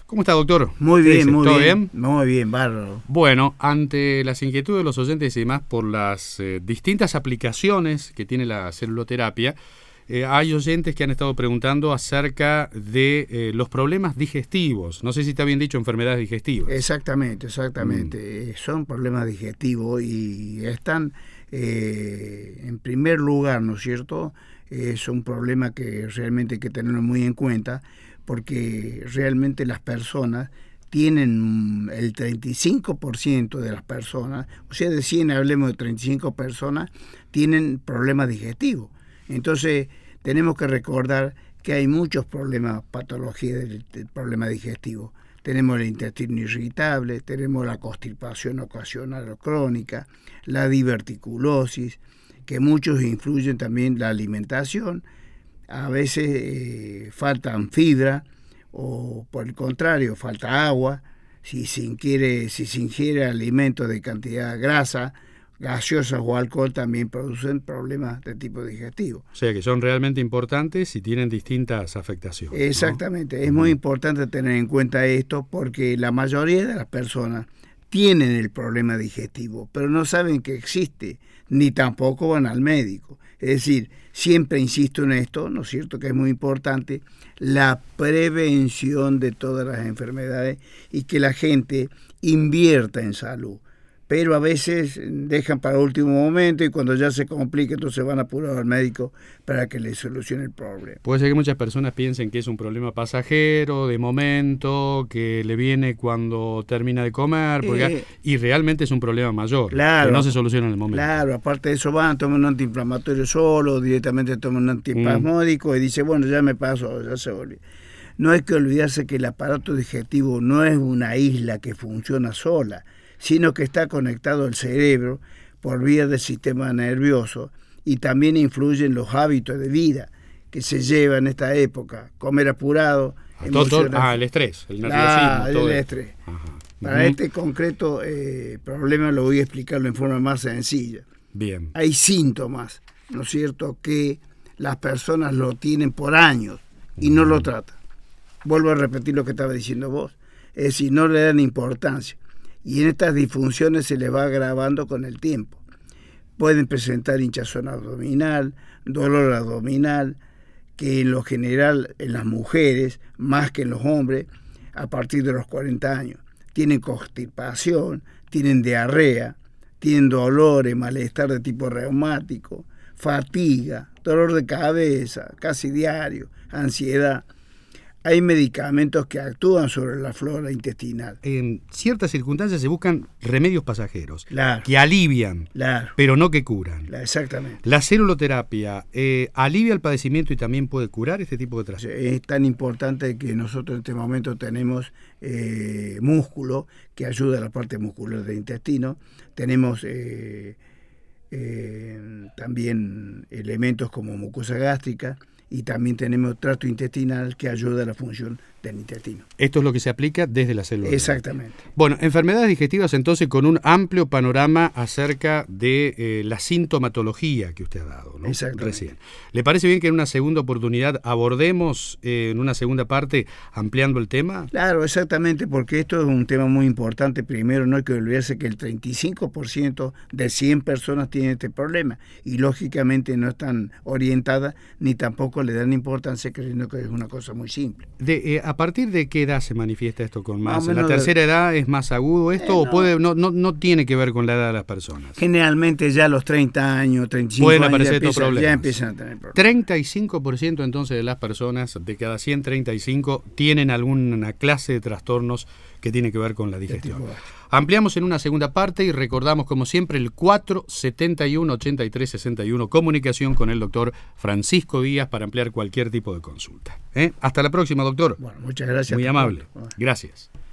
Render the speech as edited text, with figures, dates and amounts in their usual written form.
¿Cómo está, doctor? Muy bien, muy ¿Todo bien? bien? Muy bien, bárbaro. Bueno, ante las inquietudes de los oyentes y demás por las distintas aplicaciones que tiene la celuloterapia, hay oyentes que han estado preguntando acerca de los problemas digestivos. No sé si está bien dicho, enfermedades digestivas. Exactamente. Son problemas digestivos y están, en primer lugar, ¿no es cierto? Es un problema que realmente hay que tenerlo muy en cuenta, porque realmente las personas tienen el 35% de las personas, o sea, de 100 hablemos de 35 personas, tienen problemas digestivos. Entonces, tenemos que recordar que hay muchos problemas, patologías del problema digestivo. Tenemos el intestino irritable, tenemos la constipación ocasional o crónica, la diverticulosis, que muchos influyen también la alimentación. A veces faltan fibra o por el contrario falta agua. Si se ingiere alimentos de cantidad grasa, gaseosas o alcohol, también producen problemas de tipo digestivo. O sea que son realmente importantes y tienen distintas afectaciones. Exactamente, ¿no? Es muy importante tener en cuenta esto, porque la mayoría de las personas tienen el problema digestivo, pero no saben que existe, ni tampoco van al médico. Es decir, siempre insisto en esto, ¿no es cierto?, que es muy importante la prevención de todas las enfermedades y que la gente invierta en salud. Pero a veces dejan para último momento y cuando ya se complica, entonces van apurados al médico para que les solucione el problema. Puede ser que muchas personas piensen que es un problema pasajero, de momento, que le viene cuando termina de comer, y realmente es un problema mayor, claro, que no se soluciona en el momento. Claro, aparte de eso van, toman un antiinflamatorio solo, directamente toman un antiespasmódico y dice, bueno, ya me paso, ya se volvió. No hay que olvidarse que el aparato digestivo no es una isla que funciona sola, sino que está conectado al cerebro por vía del sistema nervioso y también influye en los hábitos de vida que se lleva en esta época, comer apurado, el estrés, el nerviosismo, el estrés. Ajá. Para este concreto problema lo voy a explicarlo en forma más sencilla. Bien. Hay síntomas, ¿no es cierto?, que las personas lo tienen por años y no lo tratan. Vuelvo a repetir lo que estaba diciendo vos, es decir, no le dan importancia. Y en estas disfunciones se les va agravando con el tiempo. Pueden presentar hinchazón abdominal, dolor abdominal, que en lo general en las mujeres, más que en los hombres, a partir de los 40 años. Tienen constipación, tienen diarrea, tienen dolores, malestar de tipo reumático, fatiga, dolor de cabeza, casi diario, ansiedad. Hay medicamentos que actúan sobre la flora intestinal. En ciertas circunstancias se buscan remedios pasajeros, claro, que alivian, claro, pero no que curan. Exactamente. La celuloterapia alivia el padecimiento y también puede curar este tipo de trastornos. Es tan importante que nosotros en este momento tenemos músculo que ayuda a la parte muscular del intestino. Tenemos también elementos como mucosa gástrica, y también tenemos tracto intestinal que ayuda a la función del intestino. Esto es lo que se aplica desde la célula. Exactamente. Bueno, enfermedades digestivas entonces con un amplio panorama acerca de la sintomatología que usted ha dado, ¿no? Exactamente. Recién. ¿Le parece bien que en una segunda oportunidad abordemos en una segunda parte ampliando el tema? Claro, exactamente, porque esto es un tema muy importante. Primero, no hay que olvidarse que el 35% de 100 personas tienen este problema y lógicamente no están orientadas ni tampoco le dan importancia, creyendo que es una cosa muy simple. ¿A partir de qué edad se manifiesta esto con más? ¿En la tercera edad es más agudo esto o no tiene que ver con la edad de las personas? Generalmente ya a los 30 años, 35 pueden años aparecer estos problemas. Ya empiezan a tener problemas. 35% entonces de las personas, de cada 135, tienen alguna clase de trastornos que tiene que ver con la digestión. Ampliamos en una segunda parte y recordamos como siempre el 471-8361, comunicación con el doctor Francisco Díaz para ampliar cualquier tipo de consulta. Hasta la próxima, doctor. Bueno, muchas gracias. Muy amable. Gracias.